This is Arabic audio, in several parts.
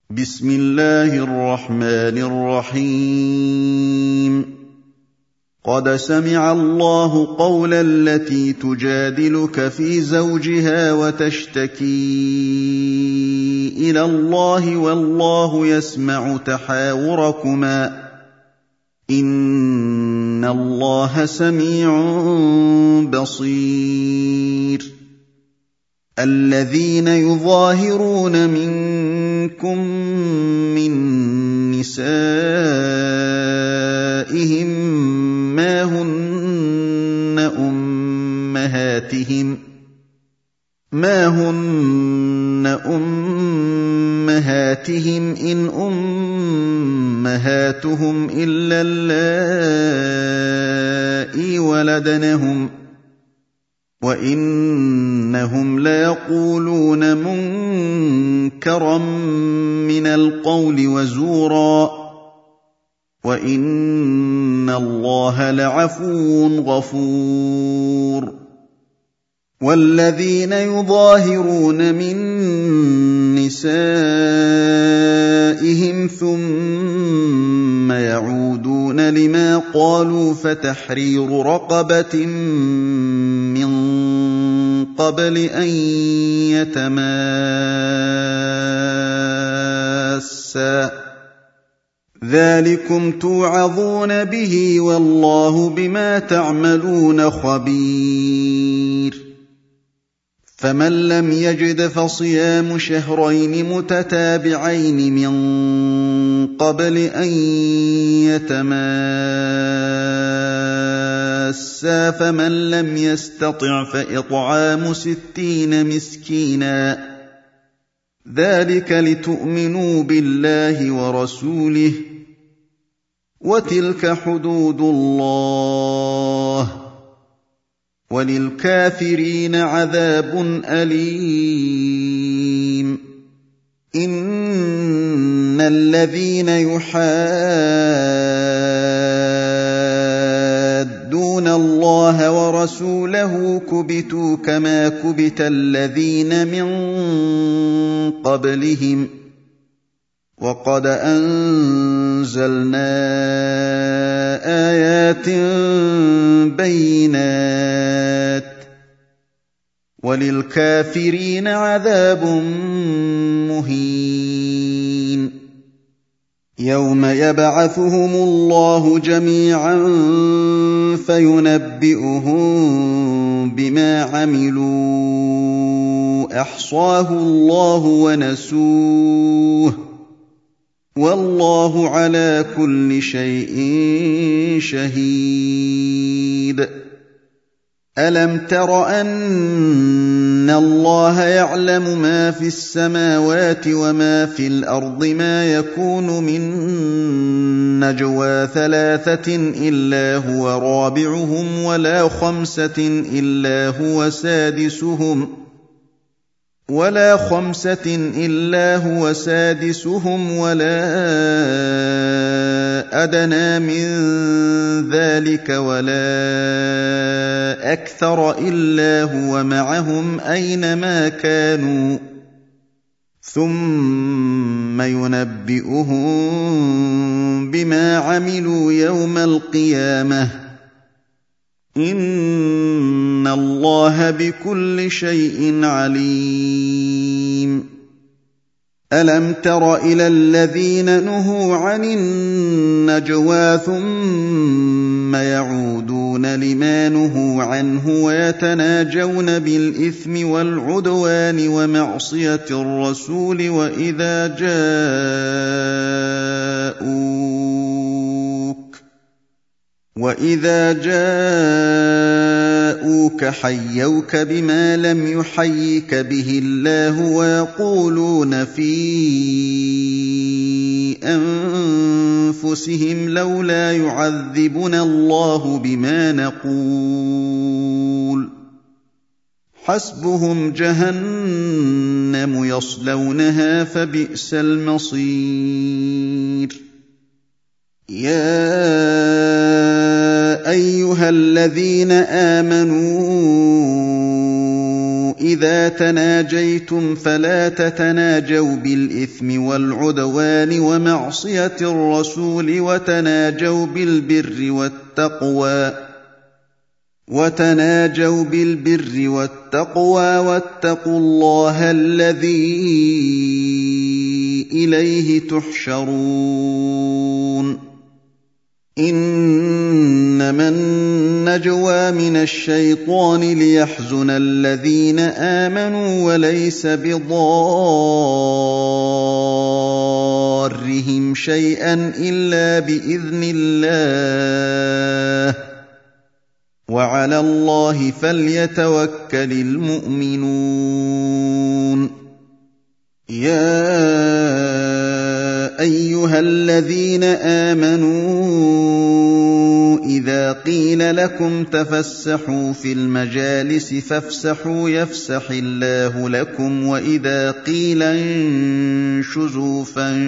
بسم الله الرحمن الرحيم. قد سمع الله قول التي تجادلك في زوجها وتشتكي إلى الله والله يسمع تحاوركما إن الله سميع بصير. الذين يظاهرون منكم من نسائهم ما هن أمهاتهم إن أمهاتهم إلا اللائي ولدنهم وإنهم ليقولون منكرا من القول وزورا وإن الله لعفو غفور. والذين يظاهرون من نسائهم ثم يعودون لما قالوا فتحرير رقبة من قبل أن يتماسا ذلكم توعظون به والله بما تعملون خبير. فمن لم يجد فصيام شهرين متتابعين من قبل أن يتماسا فمن لم يستطع فإطعام 60 مسكينا ذلك لتؤمنوا بالله ورسوله وتلك حدود الله وللكافرين عذاب أليم. إن الذين يحادون الله ورسوله كبتوا كما كبت الذين من قبلهم وقد أنزلنا آيات بينات وللكافرين عذاب مهين. يوم يبعثهم الله جميعا فينبئهم بما عملوا أحصاه الله ونسوه والله على كل شيء شهيد. ألم تر أن الله يعلم ما في السماوات وما في الأرض ما يكون من نجوى 3 إلا هو رابعهم ولا 5 إلا هو سادسهم ولا أدنى من ذلك ولا أكثر إلا هو معهم أينما كانوا ثم ينبئهم بما عملوا يوم القيامة إن الله بكل شيء عليم. ألم تر إلى الذين نهوا عن النجوى ثم يعودون لما نهوا عنه ويتناجون بالإثم والعدوان ومعصية الرسول وإذا جاءوك حيوك بما لم يحيك به الله ويقولون في أنفسهم لولا يعذبنا الله بما نقول حسبهم جهنم يصلونها فبئس المصير. يا أيها الذين آمنوا إِذَا تَنَاجَيْتُمْ فَلَا تَتَنَاجَوْا بِالْإِثْمِ وَالْعُدْوَانِ وَمَعْصِيَةِ الرَّسُولِ وَتَنَاجَوْا بِالْبِرِّ وَالتَّقْوَىٰ وَاتَّقُوا اللَّهَ الَّذِي إِلَيْهِ تُحْشَرُونَ إِنَّمَا النَّجْوَىٰ مِنَ الشَّيْطَانِ لِيَحْزُنَ الَّذِينَ آمَنُوا وَلَيْسَ بِضَارِّهِمْ شَيْئًا إِلَّا بِإِذْنِ اللَّهِ ۚ وَعَلَى اللَّهِ فَلْيَتَوَكَّلِ الْمُؤْمِنُونَ يَا أَيُّهَا الَّذِينَ آمَنُوا إِذَا قِيلَ لَكُمْ تَفَسَّحُوا فِي الْمَجَالِسِ فَافْسَحُوا يَفْسَحِ اللَّهُ لَكُمْ وَإِذَا قِيلَ انشُزُوا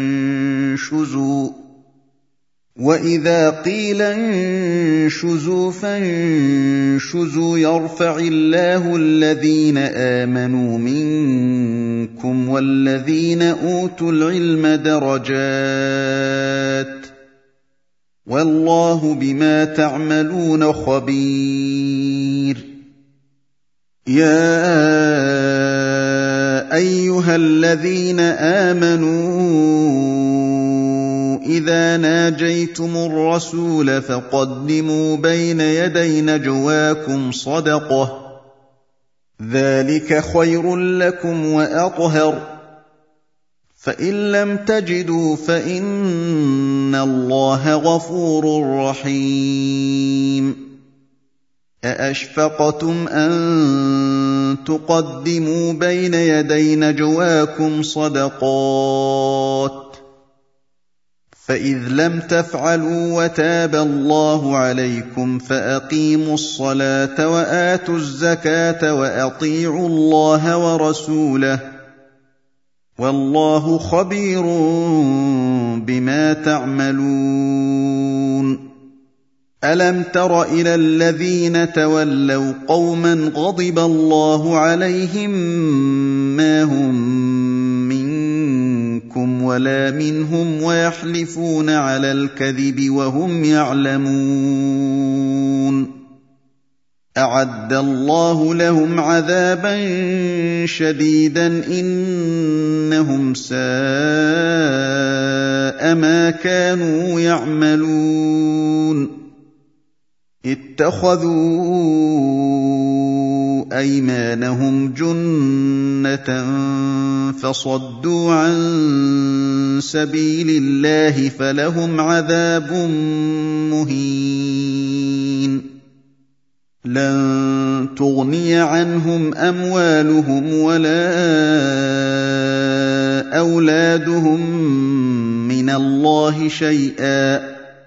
فانشزوا يَرْفَعِ اللَّهُ الَّذِينَ آمَنُوا مِنكُمْ وَالَّذِينَ أُوتُوا الْعِلْمَ دَرَجَاتٍ ۚ وَاللَّهُ بِمَا تَعْمَلُونَ خَبِيرٌ يَا أَيُّهَا الَّذِينَ آمَنُوا إِذَا نَاجَيْتُمُ الرَّسُولَ فَقَدِّمُوا بَيْنَ يَدَيْ نَجْوَاكُمْ صَدَقَةً ۚ ذَٰلِكَ خَيْرٌ لَّكُمْ وَأَطْهَرُ ۚ فَإِن لَّمْ تَجِدُوا فَإِنَّ اللَّهَ غَفُورٌ رَّحِيمٌ أَأَشْفَقْتُمْ أَن تُقَدِّمُوا بَيْنَ يَدَيْ نَجْوَاكُمْ صَدَقَاتٍ ۚ فَإِذْ لَمْ تَفْعَلُوا وَتَابَ اللَّهُ عَلَيْكُمْ فَأَقِيمُوا الصَّلَاةَ وَآتُوا الزَّكَاةَ وَأَطِيعُوا اللَّهَ وَرَسُولَهُ ۚ وَاللَّهُ خَبِيرٌ بِمَا تَعْمَلُونَ أَلَمْ تَرَ إِلَى الَّذِينَ تَوَلَّوْا قَوْمًا غَضِبَ اللَّهُ عَلَيْهِم مَّا هُم مِّنكُمْ وَلَا مِنْهُمْ وَيَحْلِفُونَ عَلَى الْكَذِبِ وَهُمْ يَعْلَمُونَ أَعَدَّ اللَّهُ لَهُمْ عَذَابًا شَدِيدًا إِنَّهُمْ سَاءَ مَا كَانُوا يَعْمَلُونَ اتَّخَذُوا أَيْمَانَهُمْ جُنَّةً فَصَدُّوا عَن سَبِيلِ اللَّهِ فَلَهُمْ عَذَابٌ مُّهِينٌ لَّن تُغْنِيَ عَنْهُمْ أَمْوَالُهُمْ وَلَا أَوْلَادُهُم مِّنَ اللَّهِ شَيْئًا ۖ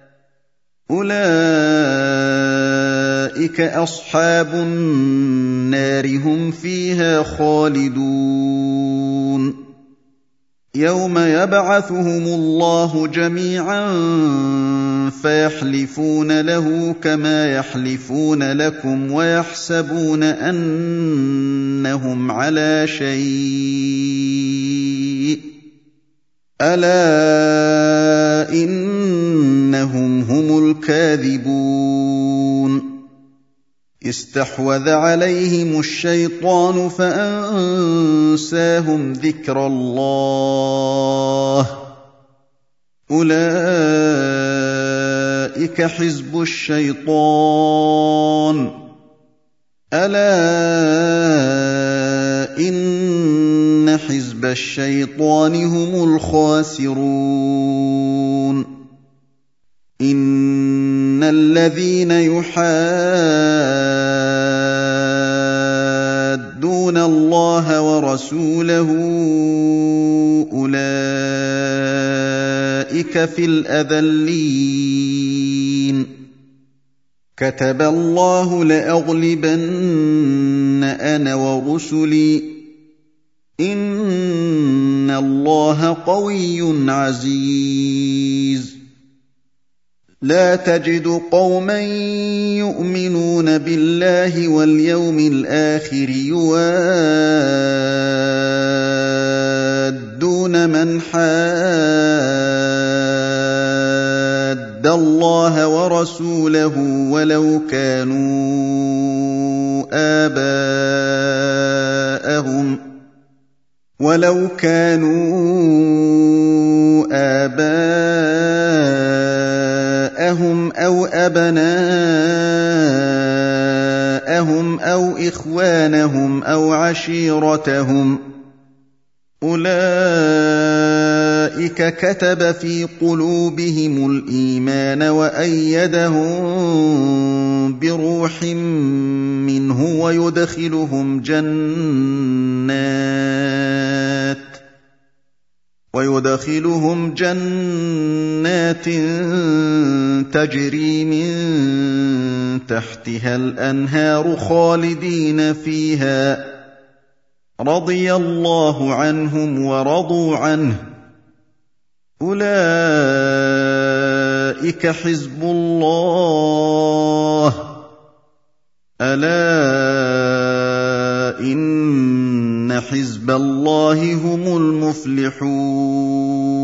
أُولَٰئِكَ أَصْحَابُ النَّارِ هُمْ فِيهَا خَالِدُونَ يَوْمَ يَبْعَثُهُمُ اللَّهُ جَمِيعًا فَيَحْلِفُونَ لَهُ كَمَا يَحْلِفُونَ لَكُمْ وَيَحْسَبُونَ أَنَّهُمْ عَلَىٰ شَيْءٍ ۚ أَلَا إِنَّهُمْ هُمُ الْكَاذِبُونَ اسْتَحْوَذَ عَلَيْهِمُ الشَّيْطَانُ فَأَنسَاهُمْ ذِكْرَ اللَّهِ ۚ أُولَٰئِكَ حِزْبُ الشَّيْطَانِ ۚ أَلَا إِنَّ حِزْبَ الشَّيْطَانِ هُمُ الْخَاسِرُونَ إِنَّ الَّذِينَ يُحَادُّونَ اللَّهَ وَرَسُولَهُ أُولَٰئِكَ فِي الْأَذَلِّينَ كَتَبَ اللَّهُ لَأَغْلِبَنَّ أَنَا وَرُسُلِي ۚ إِنَّ اللَّهَ قَوِيٌّ عَزِيزٌ لا تجد قوما يؤمنون بالله واليوم الآخر يوادون من حاد الله ورسوله ولو كانوا آباءهم أو أبناءهم أو إخوانهم أو عشيرتهم أولئك كتب في قلوبهم الإيمان وأيدهم بروح منه ويدخلهم جنات تجري من تحتها الأنهار خالدين فيها رضي الله عنهم ورضوا عنه أولئك حزب الله ألا إن حزب الله هم المفلحون